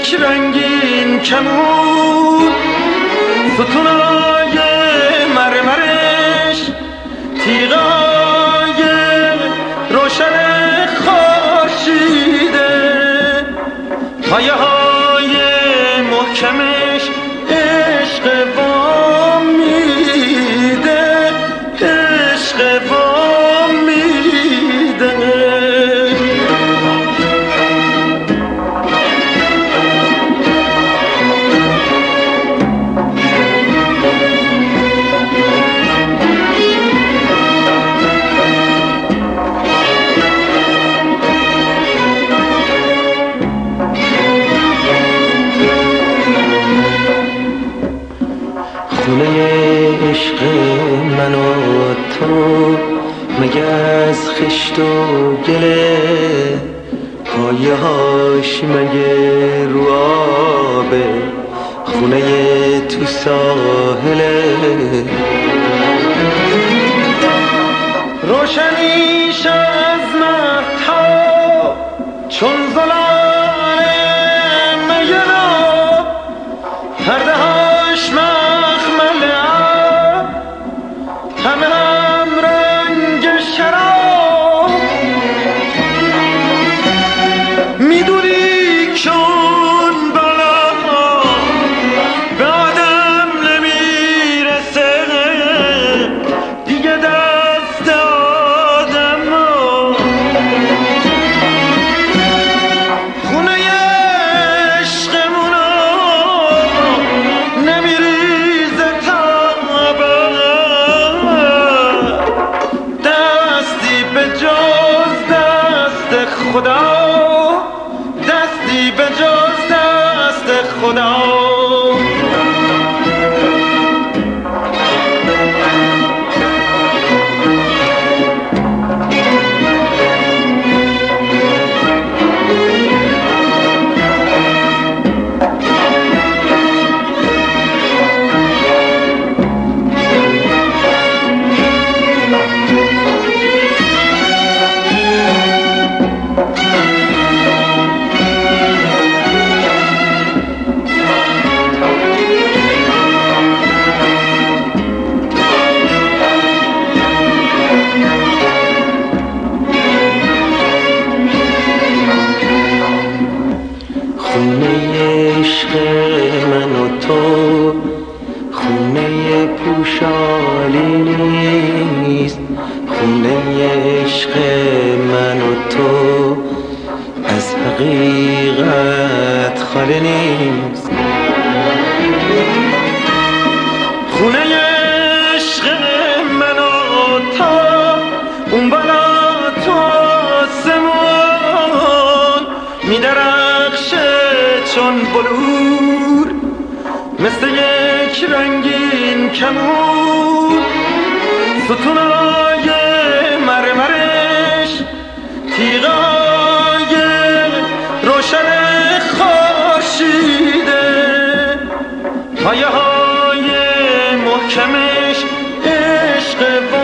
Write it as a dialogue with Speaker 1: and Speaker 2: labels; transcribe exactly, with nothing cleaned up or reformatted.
Speaker 1: یک رنگین کمون، ستونای مرمرش، تیغای روشن خورشیده، پایه های محکمش عشق وام میده، عشق وام میده. خونه عشق من و تو مگه از خشت و گله، پایه هاش مگه رو آبه، خونه تو ساحله، روشنیش از مهتاب چون زلال مینا، پرده هاش مخمله همه هم رنگ شراب، میدونی چون بالا به آدم نمیرسه دیگه دست آدم، خونه عشقمونو نمیریزه تابه، دستی به جز دست خدا، دستی به جز دست خدا. خونه عشق من و تو خونه پوشالی نیست، خونه عشق من و تو از حقیقت خالی نیست، خونه عشق من و تو اون بالا تو آسمون میدرخشه چون بلور، مثل یک رنگین کمون، ستونای مرمرش، تیغای روشن خورشیده، پایه های محکمش عشق